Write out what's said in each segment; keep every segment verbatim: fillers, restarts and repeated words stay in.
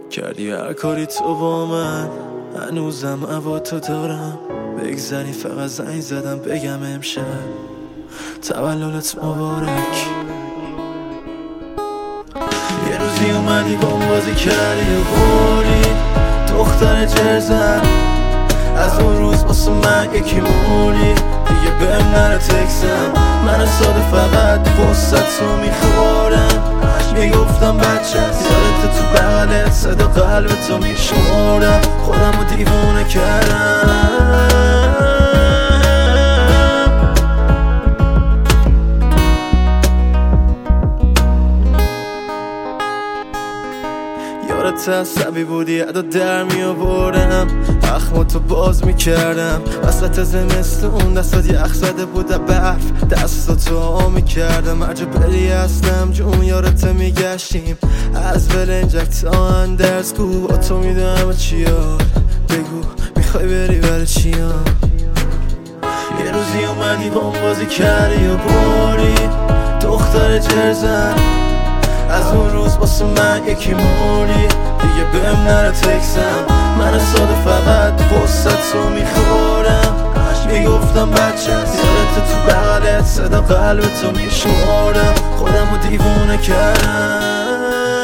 کردی هر کاری تو با من، هنوزم هوا تو دارم. بگذری فقط زنگ زدم بگم امشب تولدت مبارک. یه روزی اومدی بام بازی کردی و بردی دختر جرزن، از اون روز واسه من یکی موری دیگه. بهم نره تکسم، من ساده فقط قصت رو میخورم. میگفتم بچه یادت تو بغلت صدا قلبتو میشمردم. خودم رو دیوونه کردم. یادت عصبی بودی ادا در می آوردم، اخماتو باز میکردم وسط زمستون. دستات یخ زده بود برف، دستاتو آ میکردم. هر جا بری هستم جون یارت میگشتیم، از بلنجک تا اندرز. کو با تو میدونم چیار، بگو میخوای بری برای چیام. یه روزی اومدی بام بازی کردی و باری دختر جرزن، از اون روز واسه من یکی موری دیگه. بهم نره تکسم، من ساده فقط قصت رو میخورم. میگفتم بچه یادت تو بغلت صدا قلبتو میشمردم. خودم رو دیوونه کردم.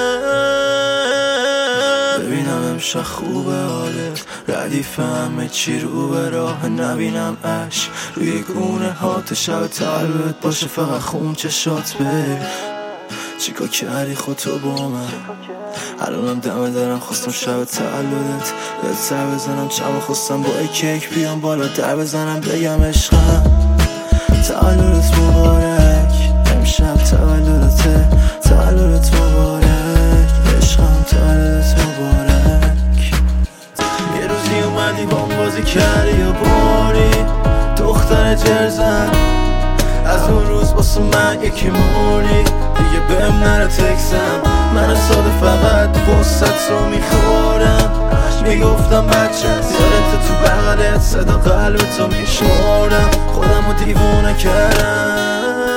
ببینم امشب خوبه حالت، ردیف همه چی رو به راه. نبینم عشق روی گونه هات، شب تولدت باشه فقط خون چشات بری. چیکار کردی خودتو با من، الانم دمه دارم خواستم شب تولدت بهت سر بزنم. چما خواستم با ای کیک بیام بالا در بزنم بگم عشقم تولدت مبارک. امشب تولدته، تولدت مبارک عشقم، تولدت مبارک. یه روزی اومدی بام بازی کردی و باری دختر جرزن، از اون روز واسه من یکی موری دیگه. بهم نره تکسم، من ساده فقط قصت رو میخورم. میگفتم بچه یادت تو بغلت صدا قلبتو میشمردم. خودم رو دیوونه کردم.